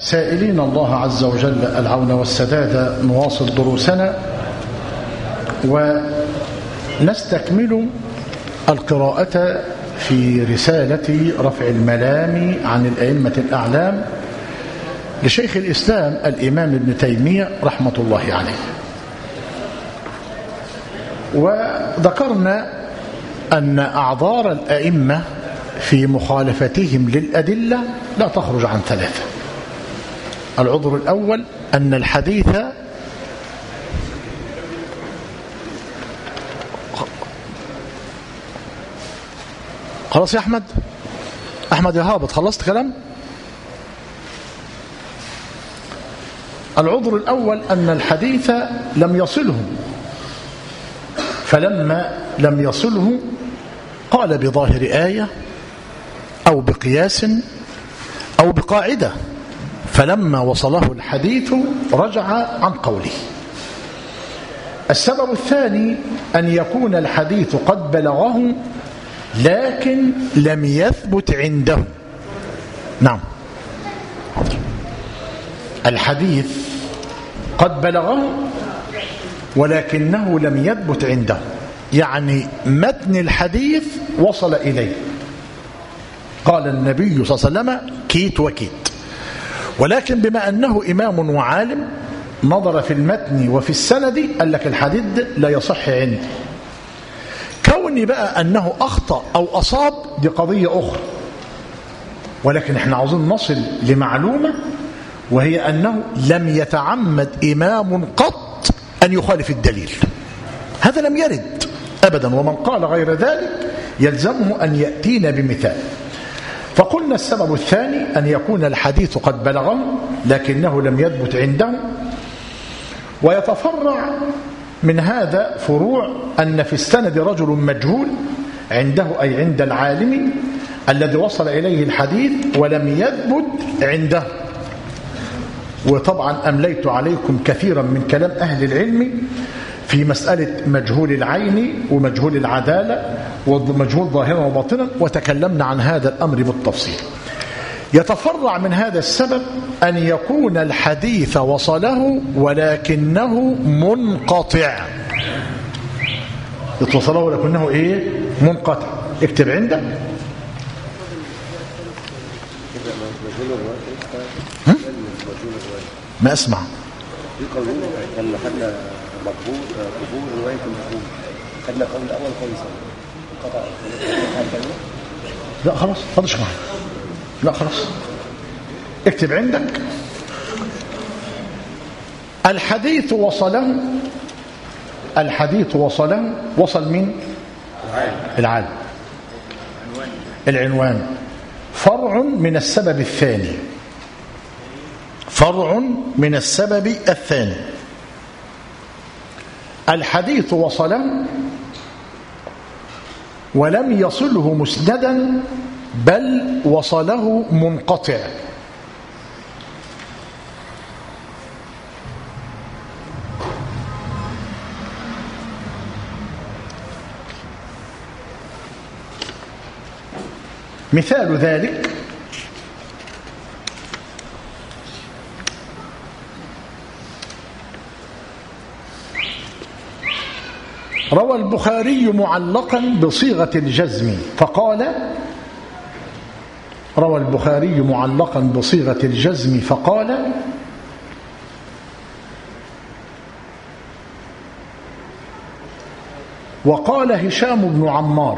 سائلين الله عز وجل العون والسداد نواصل دروسنا ونستكمل القراءة في رسالة رفع الملام عن الأئمة الأعلام لشيخ الإسلام الإمام ابن تيمية رحمة الله عليه. وذكرنا أن أعذار الأئمة في مخالفتهم للأدلة لا تخرج عن ثلاثة. العذر الأول أن الحديث خلاص يا أحمد يا هابط، خلصت كلام؟ العذر الأول أن الحديث لم يصله، فلما لم يصله قال بظاهر آية أو بقياس أو بقاعدة، فلما وصله الحديث رجع عن قوله. السبب الثاني أن يكون الحديث قد بلغه لكن لم يثبت عنده. نعم، الحديث قد بلغه ولكنه لم يثبت عنده، يعني متن الحديث وصل إليه، قال النبي صلى الله عليه وسلم كيت وكيت، ولكن بما أنه إمام وعالم نظر في المتن وفي السند قال لك الحديث لا يصح عندي. كوني بقى أنه أخطأ أو أصاب دي قضية أخرى، ولكن احنا عاوزين نصل لمعلومة، وهي أنه لم يتعمد إمام قط أن يخالف الدليل، هذا لم يرد أبدا، ومن قال غير ذلك يلزمه أن يأتينا بمثال. فقلنا السبب الثاني أن يكون الحديث قد بلغه لكنه لم يثبت عنده. ويتفرع من هذا فروع أن في السند رجل مجهول عنده، أي عند العالم الذي وصل إليه الحديث ولم يثبت عنده. وطبعا أمليت عليكم كثيرا من كلام أهل العلم في مسألة مجهول العين ومجهول العدالة ومجهول ظاهرا وباطنا، وتكلمنا عن هذا الأمر بالتفصيل. يتفرع من هذا السبب أن يكون الحديث وصله ولكنه منقطع. يتوصله ولكنه إيه؟ منقطع. اكتب عندك ما أسمع يقولون أن حتى مقبول قبول رواية مقبول خدنا قول الأول قول انقطع. لا خلاص فضش معي، لا خلاص اكتب عندك الحديث وصله. الحديث وصله، وصل من العالم، العنوان فرع من السبب الثاني، فرع من السبب الثاني. الحديث وصله ولم يصله مسندا بل وصله منقطع. مثال ذلك روى البخاري معلقا بصيغة الجزم فقال، روى البخاري معلقا بصيغة الجزم فقال وقال هشام بن عمار.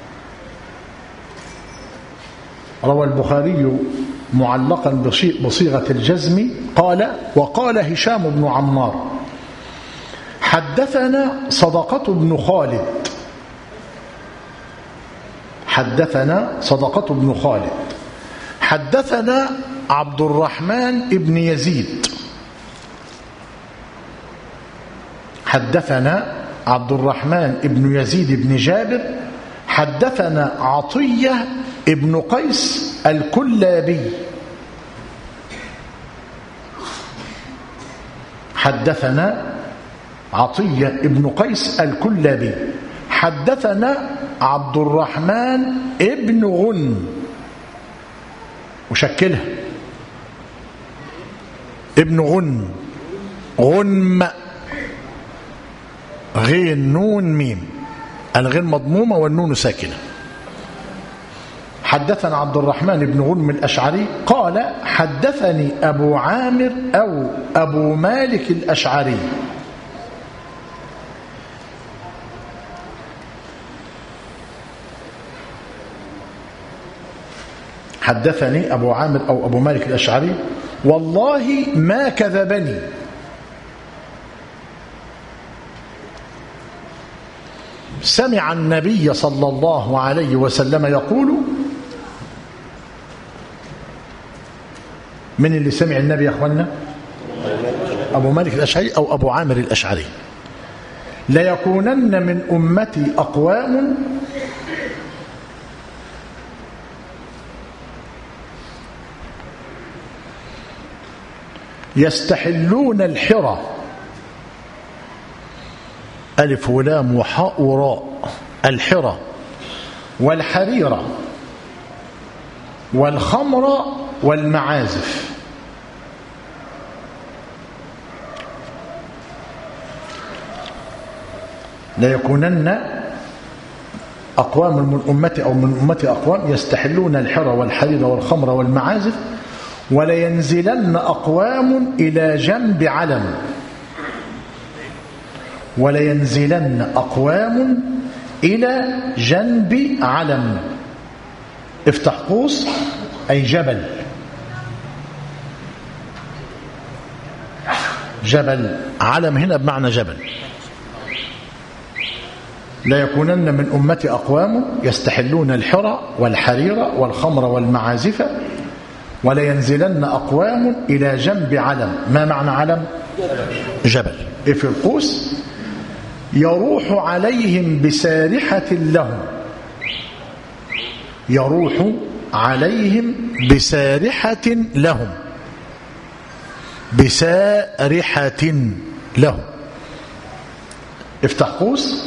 روى البخاري معلقا بصيغة الجزم قال وقال هشام بن عمار حدثنا صدقة بن خالد، حدثنا صدقة بن خالد، حدثنا عبد الرحمن بن يزيد، حدثنا عبد الرحمن بن يزيد بن جابر، حدثنا عطية بن قيس الكلابي، حدثنا عطية بن قيس الكلابي، حدثنا عبد الرحمن بن غن، وشكلها ابن غنم، غنم، غين نون ميم، الغين مضمومة والنون ساكنة. حدثنا عبد الرحمن بن غنم الأشعري قال حدثني أبو عامر أو أبو مالك الأشعري. حدثني أبو عامر أو أبو مالك الأشعري والله ما كذبني. سمع النبي صلى الله عليه وسلم يقول، من اللي سمع النبي يا أخوانا؟ أبو مالك الأشعري أو أبو عامر الأشعري. ليكونن من أمتي أقوام يستحلون الحرى، ألف ولام وحاء وراء، الحرى والحريرة والخمر والمعازف. ليكونن أقوام من أمتي أو من أمتي أقوام يستحلون الحرى والحريرة والخمر والمعازف، ولينزلن أقوام إلى جنب علم، ولينزلن أقوام إلى جنب علم. افتح قوس أي جبل، جبل، علم هنا بمعنى جبل. لا يكونن من أمتي أقوام يستحلون الحرى والحريرة والخمر والمعازف، ولينزلن أقوام إلى جنب علم. ما معنى علم؟ جبل. في القوس يروح عليهم بسارحة لهم، يروح عليهم بسارحة لهم، بسارحة لهم. افتح قوس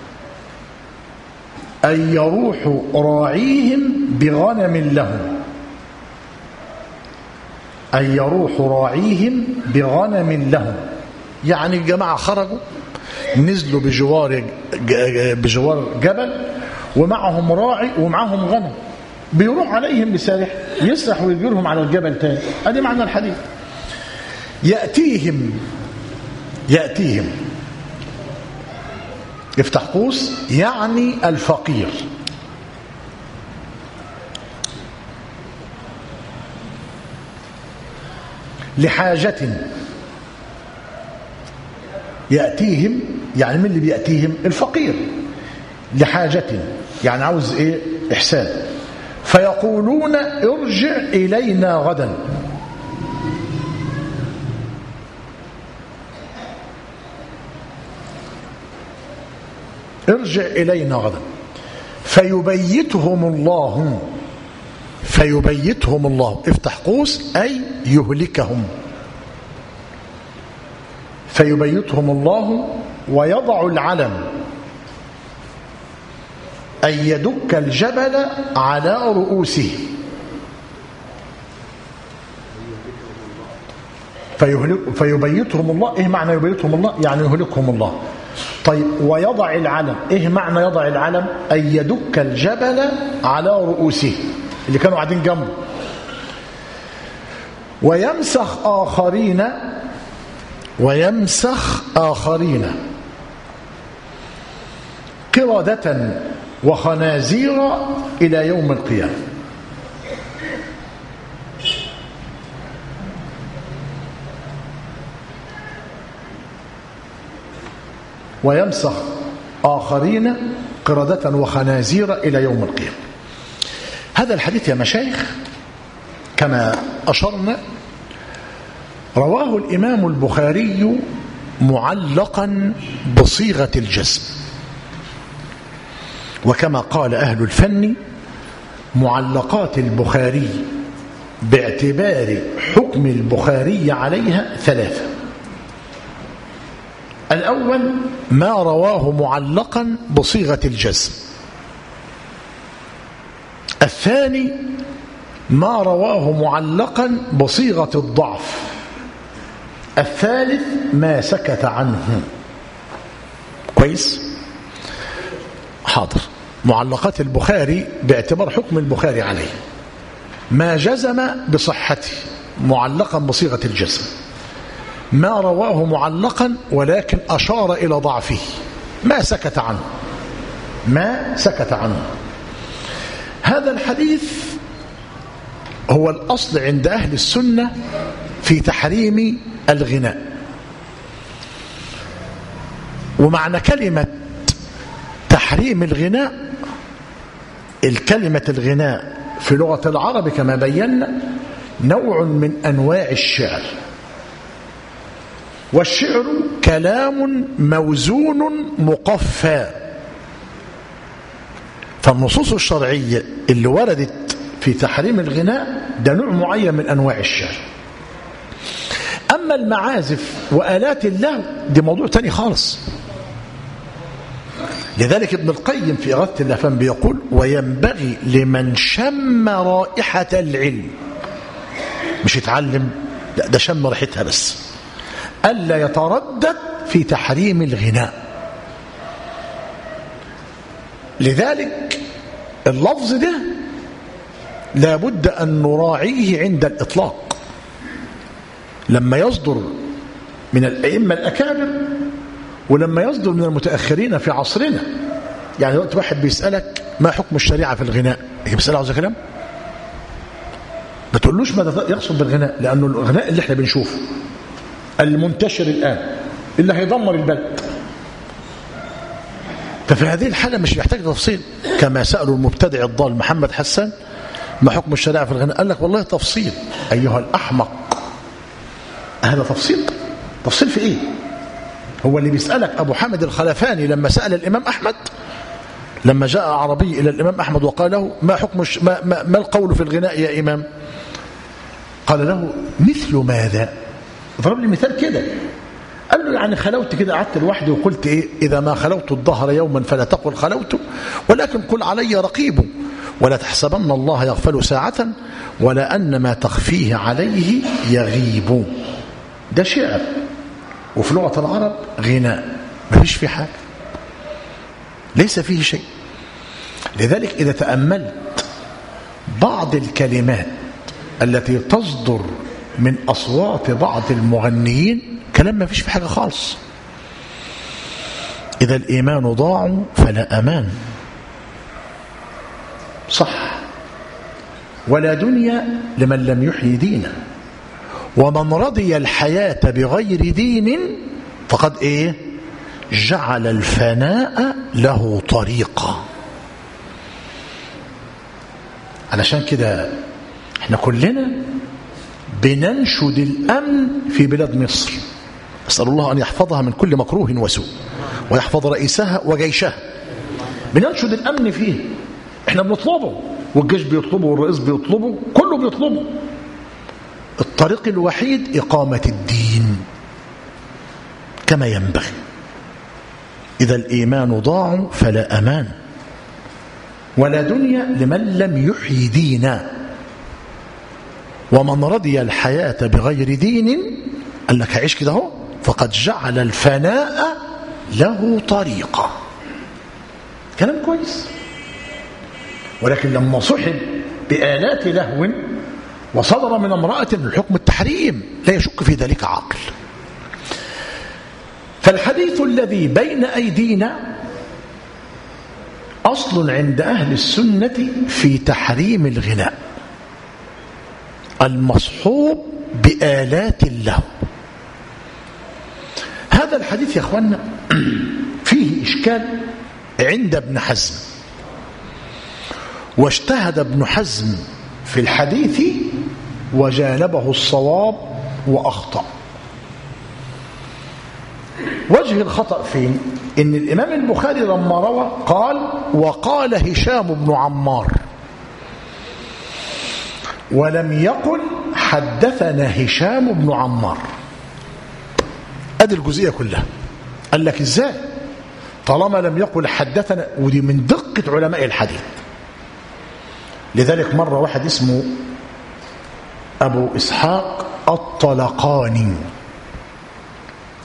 أي يروح راعيهم بغنم لهم، أي يروح راعيهم بغنم لهم. يعني الجماعة خرجوا نزلوا بجوار جبل ومعهم راعي ومعهم غنم، بيروح عليهم بسارح، يسرح ويجرهم على الجبل تاني. ادي معنى الحديث. يأتيهم افتح قوس يعني الفقير، لحاجة. يأتيهم يعني من اللي بيأتيهم؟ الفقير. لحاجة يعني عاوز ايه؟ إحسان. فيقولون ارجع إلينا غدا، ارجع إلينا غدا. فيبيتهم الله افتح قوس أي يهلكهم. فيبيتهم الله ويضع العلم أي يدك الجبل على رؤوسه. فيبيتهم الله. ايه معنى يبيتهم الله؟ يعني يهلكهم الله. طيب ويضع العلم، ايه معنى يضع العلم؟ أي يدك الجبل على رؤوسه، اللي كانوا قاعدين جنبه. ويمسخ آخرين قردة وخنازير إلى يوم القيامة. ويمسخ آخرين قردة وخنازير إلى يوم القيامة. هذا الحديث يا مشايخ كما أشرنا رواه الإمام البخاري معلقا بصيغة الجزم، وكما قال أهل الفن معلقات البخاري باعتبار حكم البخاري عليها ثلاثة. الأول ما رواه معلقا بصيغة الجزم، الثاني ما رواه معلقا بصيغة الضعف، الثالث ما سكت عنه. كويس؟ حاضر. معلقات البخاري باعتبار حكم البخاري عليه: ما جزم بصحته معلقا بصيغة الجزم، ما رواه معلقا ولكن أشار إلى ضعفه، ما سكت عنه، ما سكت عنه. هذا الحديث هو الأصل عند أهل السنة في تحريم الغناء. ومعنى كلمة تحريم الغناء، الكلمة الغناء في لغة العرب كما بينا نوع من أنواع الشعر، والشعر كلام موزون مقفى. فالنصوص الشرعية اللي وردت في تحريم الغناء ده نوع معين من أنواع الشعر. أما المعازف وآلات اللهو دي موضوع تاني خالص. لذلك ابن القيم في إغاثة اللهفان بيقول: وينبغي لمن شم رائحة العلم، مش يتعلم، لا ده شم ريحتها بس، ألا يتردد في تحريم الغناء. لذلك اللفظ ده لابد أن نراعيه عند الإطلاق لما يصدر من الأئمة الأكابر ولما يصدر من المتأخرين في عصرنا. يعني وقت واحد بيسألك ما حكم الشريعة في الغناء، بيسأله عاوز كلام، ما تقولوش ماذا يقصد بالغناء، لأنه الغناء اللي احنا بنشوفه المنتشر الآن اللي هيدمر البلد. ففي هذه الحالة مش يحتاج تفصيل. كما سألوا المبتدع الضال محمد حسان ما حكم الشريعة في الغناء، قال لك والله تفصيل. أيها الأحمق، هذا تفصيل؟ تفصيل في إيه؟ هو اللي بيسألك أبو حامد الخلفاني لما سأل الإمام أحمد، لما جاء عربي إلى الإمام أحمد وقال له ما حكم ما القول في الغناء يا إمام؟ قال له مثل ماذا؟ ضرب لي مثال كده، قال له يعني خلوت كده، قعدت لوحدي وقلت إيه؟ إذا ما خلوت الظهر يوما فلا تقل خلوت، ولكن قل علي رقيب، ولا تحسبن الله يغفل ساعة، ولا أن ما تخفيه عليه يغيب. ده شعر، وفي لغة العرب غناء، ما فيش فيه حاجة، ليس فيه شيء. لذلك إذا تأملت بعض الكلمات التي تصدر من أصوات بعض المغنيين كلام ما فيش فيه حاجة خالص. إذا الإيمان ضاع فلا أمان، صح، ولا دنيا لمن لم يحيي دينا، ومن رضي الحياة بغير دين فقد إيه؟ جعل الفناء له طريقة. علشان كده احنا كلنا بننشد الأمن في بلاد مصر، أسأل الله أن يحفظها من كل مكروه وسوء ويحفظ رئيسها وجيشها. بننشد الأمن فيه، احنا بنطلبه، والجيش بيطلبه، والرئيس بيطلبه، كله بيطلبه. الطريق الوحيد إقامة الدين كما ينبغي. إذا الإيمان ضاع فلا أمان، ولا دنيا لمن لم يحيي دينا، ومن رضي الحياة بغير دين، قال لك هعيش كده اهو، فقد جعل الفناء له طريقة. كلام كويس. ولكن لما صحب بآلات لهو وصدر من امرأة الحكم التحريم لا يشك في ذلك عاقل. فالحديث الذي بين أيدينا أصل عند أهل السنة في تحريم الغناء المصحوب بآلات اللهو. هذا الحديث يا أخوانا فيه إشكال عند ابن حزم، واجتهد ابن حزم في الحديث وجانبه الصواب وأخطأ. وجه الخطأ فين؟ إن الإمام البخاري لما روى قال وقال هشام بن عمار، ولم يقل حدثنا هشام بن عمار. أدي الجزئية كلها. قال لك إزاي طالما لم يقل حدثنا؟ ودي من دقة علماء الحديث. لذلك مرة واحد اسمه أبو إسحاق الطلقاني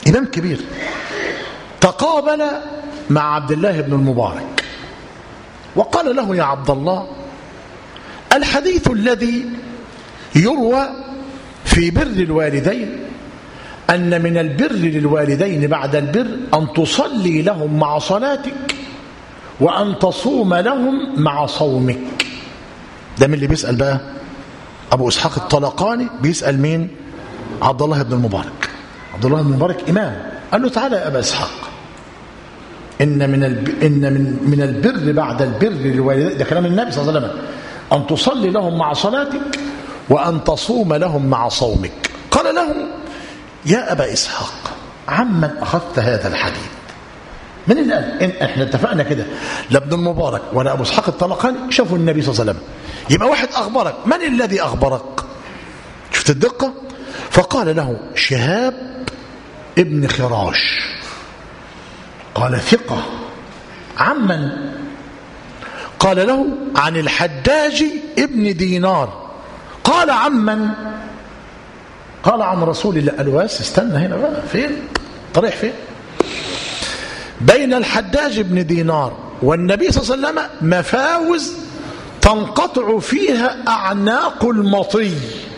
إمام كبير، تقابل مع عبد الله بن المبارك وقال له: يا عبد الله، الحديث الذي يروى في بر الوالدين أن من البر للوالدين بعد البر أن تصلي لهم مع صلاتك وأن تصوم لهم مع صومك. ده من اللي بيسأل بقى؟ أبو إسحاق الطلقاني بيسأل مين؟ عبد الله بن المبارك. عبد الله بن المبارك إمام. قال له: تعالى يا أبا إسحاق، إن من البر بعد البر للوالدين، ده كلام النبي صلى الله عليه وسلم، أن تصلي لهم مع صلاتك وأن تصوم لهم مع صومك. قال له: يا أبا إسحاق، عمن أخذت هذا الحديث؟ من اللي قال؟ احنا اتفقنا كده، لا ابن المبارك ولا أبو إسحاق الطلقاني شافوا النبي صلى الله عليه وسلم، يبقى واحد أخبرك. من الذي أخبرك؟ شفت الدقة؟ فقال له: شهاب ابن خراش. قال: ثقة. عمن؟ قال له: عن الحجاج ابن دينار. قال: عمن؟ قال: عن رسول الله. قال: بس استنى هنا بقى، فين طريح فين؟ بين الحجاج ابن دينار والنبي صلى الله عليه وسلم مفاوز تنقطع فيها أعناق المطي.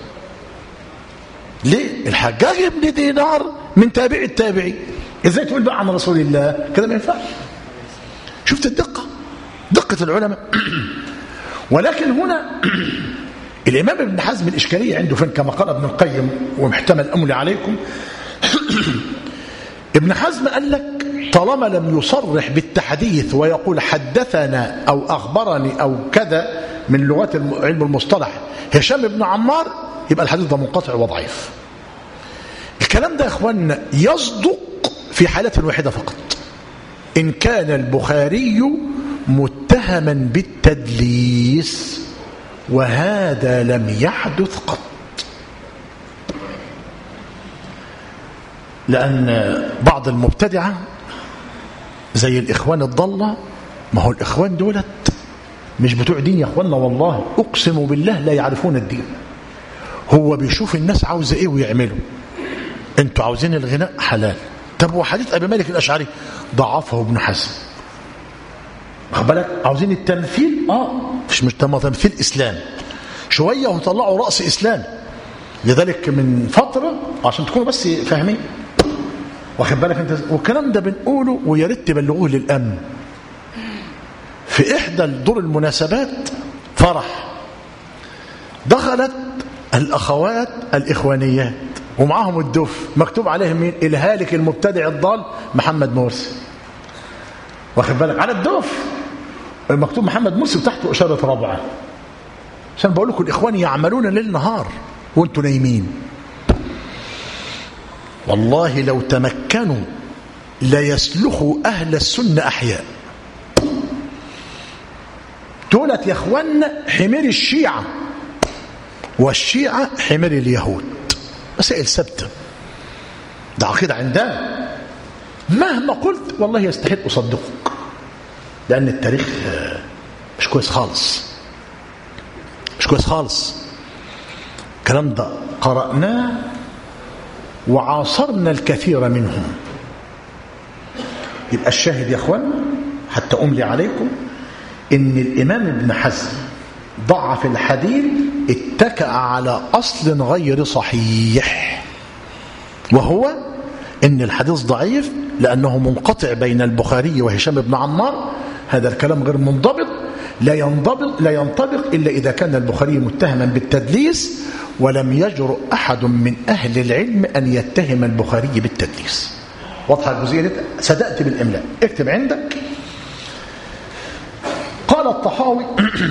ليه؟ الحجاج ابن دينار من تابع التابعي، ازاي تقول بقى عن رسول الله؟ كده ما ينفعش. شفت الدقة؟ دقة العلماء. ولكن هنا الإمام ابن حزم الإشكالية عنده فين؟ كما قال ابن القيم ومحتمل أملي عليكم. ابن حزم قال لك: طالما لم يصرح بالتحديث ويقول حدثنا أو أخبرني أو كذا من لغات علم المصطلح هشام بن عمار، يبقى الحديث ده منقطع وضعيف. الكلام ده يا اخوانا يصدق في حالة واحدة فقط، إن كان البخاري متهما بالتدليس، وهذا لم يحدث قط. لأن بعض المبتدعة زي الإخوان الضالة، ما هو الإخوان دولت مش بتوع دين يا أخوانا، والله أقسم بالله لا يعرفون الدين. هو بيشوف الناس عاوزة إيه ويعملوا. أنتوا عاوزين الغناء حلال، طب وحديث أبي مالك الأشعري ضعفه ابن حزم، واخد بالك؟ عاوزين التمثيل، مش تمثيل إسلام شوية وطلعوا رأس إسلام. لذلك من فترة عشان تكونوا بس فاهمين، واخد بالك انت؟ والكلام ده بنقوله ويا ريت تبلغوه للأمن. في إحدى دور المناسبات فرح، دخلت الأخوات الإخوانيات ومعهم الدف، مكتوب عليهم مين؟ الهالك المبتدع الضال محمد مرسي، واخد بالك؟ على الدف مكتوب محمد مرسي وتحته إشارة رابعة. عشان بقول لكم الإخوان يعملون ليل نهار وانتوا نايمين. والله لو تمكنوا ليسلخوا أهل السنة أحياء. دولت يا اخوانا حمير الشيعة، والشيعة حمير اليهود. مسائل ثابتة، ده عقيدة عندنا. مهما قلت والله يستحيل أصدقك، لأن التاريخ مش كويس خالص، مش كويس خالص. الكلام ده قرأناه وعاصرنا الكثير منهم. يبقى الشاهد يا اخوانا حتى أملي عليكم إن الإمام ابن حزم ضعف الحديث اتكأ على أصل غير صحيح، وهو إن الحديث ضعيف لأنه منقطع بين البخاري وهشام بن عمار. هذا الكلام غير منضبط، لا ينطبق إلا إذا كان البخاري متهما بالتدليس، ولم يجرؤ أحد من أهل العلم أن يتهم البخاري بالتدليس. واضحة الجزئية دي؟ صدقت بالإملاء، اكتب عندك. قال الطحاوي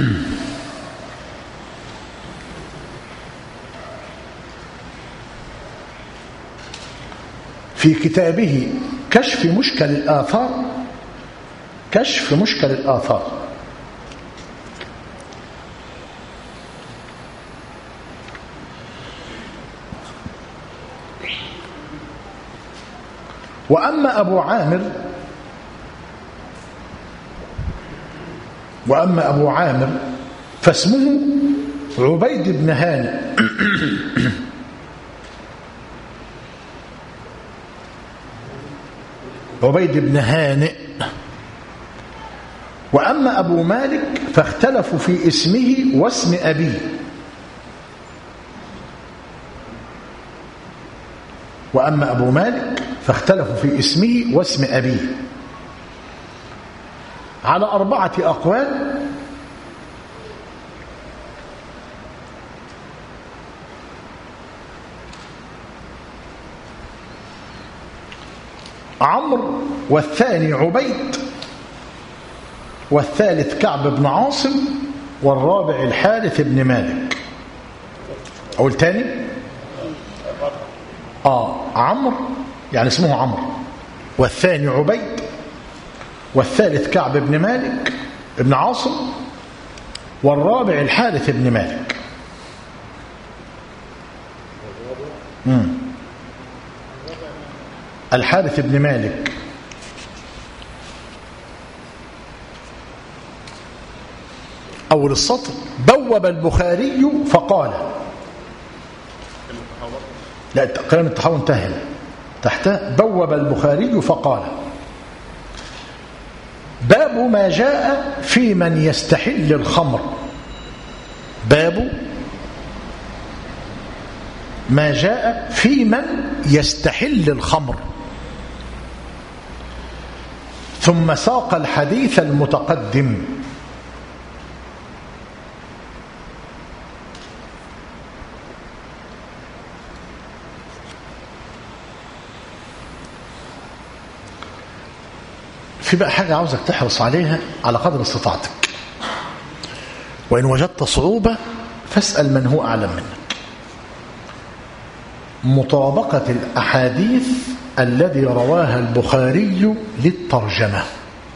في كتابه كشف مشكل الآثار، كشف مشكل الآثار، وأما أبو عامر فاسمه عبيد بن هانئ عبيد بن هانئ. وأما أبو مالك فاختلفوا في اسمه واسم أبيه. وأما أبو مالك فاختلفوا في اسمه واسم أبيه على 4 أقوال. عمرو، والثاني عبيد، والثالث كعب بن عاصم، والرابع الحارث بن مالك. أقول تاني؟ عمرو يعني اسمه عمرو، والثاني عبيد، والثالث كعب بن مالك بن عاصم، والرابع الحارث بن مالك. الحارث بن مالك. أول السطر: بوب البخاري فقال. لا، كلام التحاور انتهى. تحته بوب البخاري فقال: باب ما جاء في من يستحل الخمر. باب ما جاء في من يستحل الخمر. ثم ساق الحديث المتقدم. في بقى حاجة عاوزك تحرص عليها على قدر استطاعتك، وإن وجدت صعوبة فاسأل من هو أعلم منك. مطابقة الأحاديث الذي رواها البخاري للترجمة.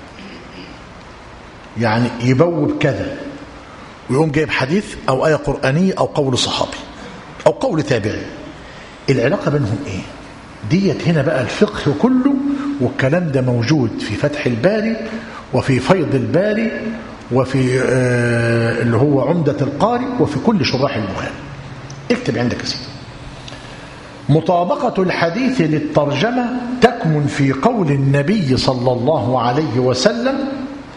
يعني يبوب كذا ويقوم جايب حديث أو آية قرآنية أو قول صحابي أو قول تابعي، العلاقة بينهم إيه؟ ديت هنا بقى الفقه كله، والكلام ده موجود في فتح الباري وفي فيض الباري وفي اللي هو عمدة القاري وفي كل شراح البخاري. اكتب عندك يا سيدي: مطابقة الحديث للترجمة تكمن في قول النبي صلى الله عليه وسلم.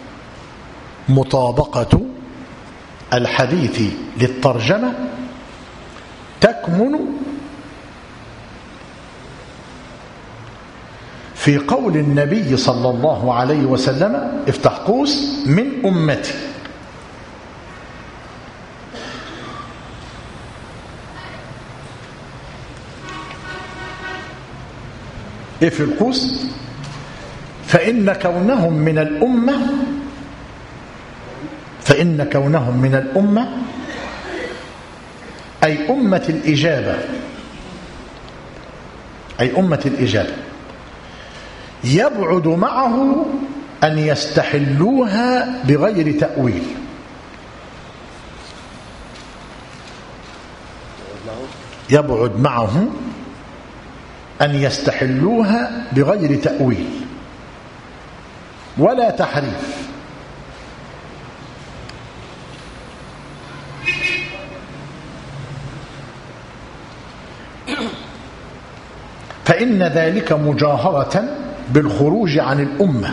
مطابقة الحديث للترجمة تكمن في قول النبي صلى الله عليه وسلم، افتح قوس، من أمتي. في القوس: فإن كونهم من الأمة أي أمة الإجابة يبعد معه أن يستحلوها بغير تأويل. يبعد معه أن يستحلوها بغير تأويل ولا تحريف، فإن ذلك مجاهرة بالخروج عن الأمة،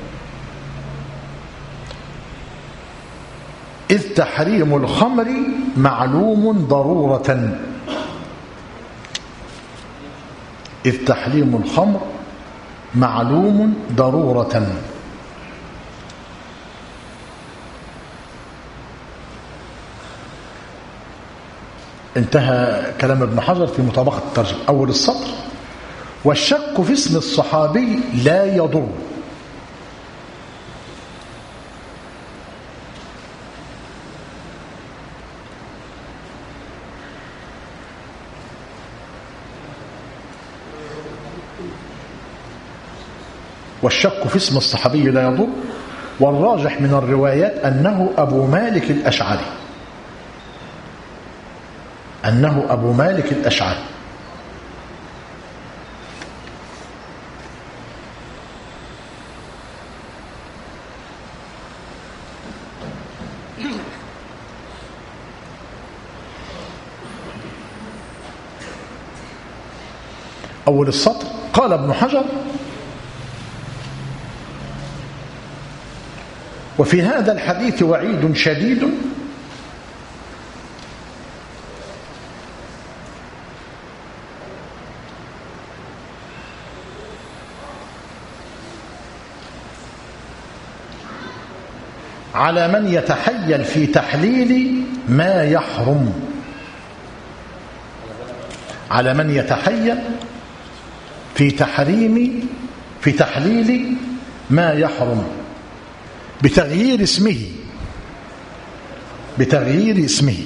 إذ تحريم الخمر معلوم ضرورة. إذ تحريم الخمر معلوم ضرورة. انتهى كلام ابن حجر في مطابقة الترجمة. أول السطر: والشك في اسم الصحابي لا يضر. والشك في اسم الصحابي لا يضر، والراجح من الروايات أنه أبو مالك الأشعري. أنه أبو مالك الأشعري. أول السطر: قال ابن حجر: وفي هذا الحديث وعيد شديد على من يتحيل في تحليل ما يحرم، على من يتحيل في تحليل ما يحرم بتغيير اسمه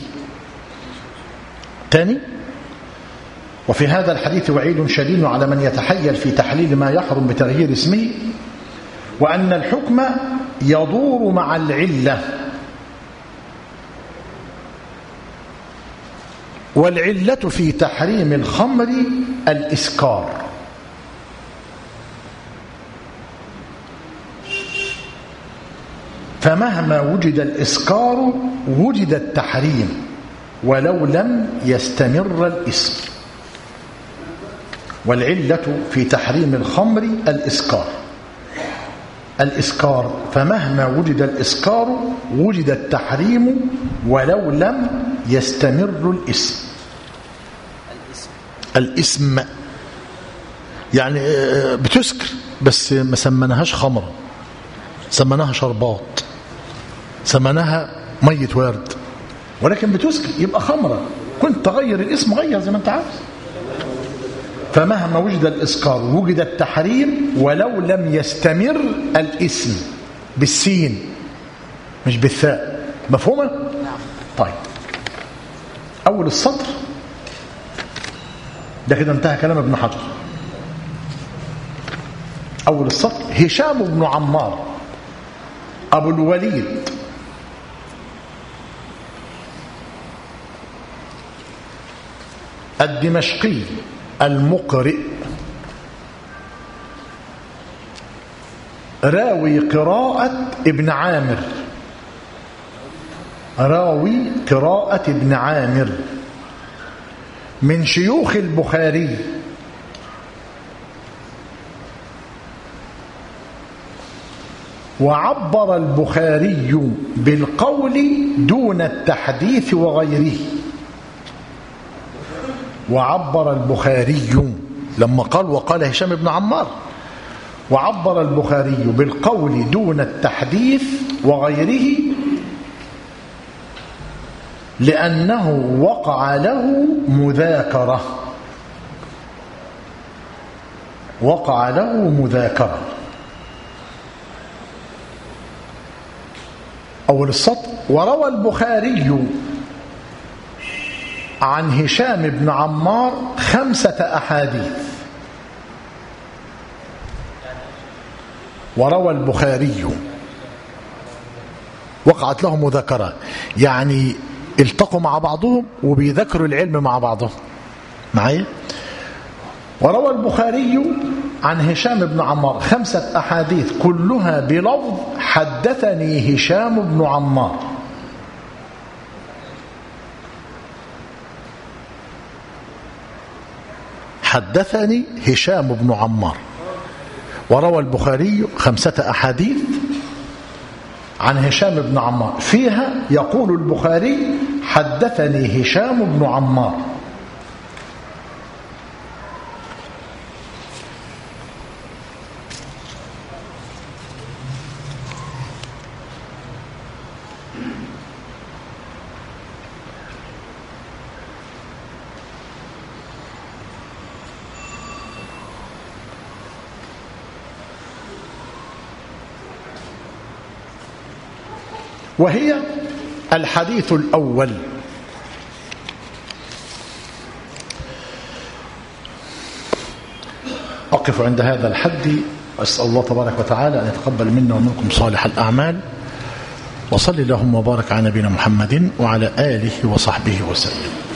تاني. وفي هذا الحديث وعيد شديد على من يتحيل في تحليل ما يحرم بتغيير اسمه، وأن الحكم يدور مع العلة، والعلة في تحريم الخمر الإسكار، فمهما وجد الإسكار وجد التحريم ولو لم يستمر الاسم. والعلة في تحريم الخمر الإسكار، فمهما وجد الإسكار وجد التحريم ولو لم يستمر الاسم. يعني بتسكر بس ما سمناهاش خمرة، سمناها شربات، سمناها مية ورد، ولكن بتسكر يبقى خمرة. كنت تغير الاسم غير زي ما انت عاوز. فمهما وجد الإسكار وجد التحريم ولو لم يستمر الاسم، بالسين مش بالثاء. مفهومة؟ طيب، أول السطر ده كده انتهى كلام ابن حجر. أول السطر: هشام بن عمار أبو الوليد الدمشقي المقرئ، راوي قراءة ابن عامر، من شيوخ البخاري، وعبر البخاري بالقول دون التحديث وغيره. وعبر البخاري لما وقال هشام بن عمار، وعبر البخاري بالقول دون التحديث وغيره لأنه وقع له مذاكرة. أول السطر: وروى البخاري عن هشام بن عمار 5 أحاديث. وروى البخاري، وقعت له مذاكرة، يعني التقوا مع بعضهم وبيذكروا العلم مع بعضهم معايا. وروى البخاري عن هشام بن عمار 5 أحاديث كلها بلفظ حدثني هشام بن عمار. حدثني هشام بن عمار. وروى البخاري 5 أحاديث عن هشام بن عمار فيها يقول البخاري حدثني هشام بن عمار. وهي الحديث الأول. أقف عند هذا الحد، أسأل الله تبارك وتعالى أن يتقبل منا ومنكم صالح الأعمال، وصل اللهم وبارك على نبينا محمد وعلى آله وصحبه وسلم.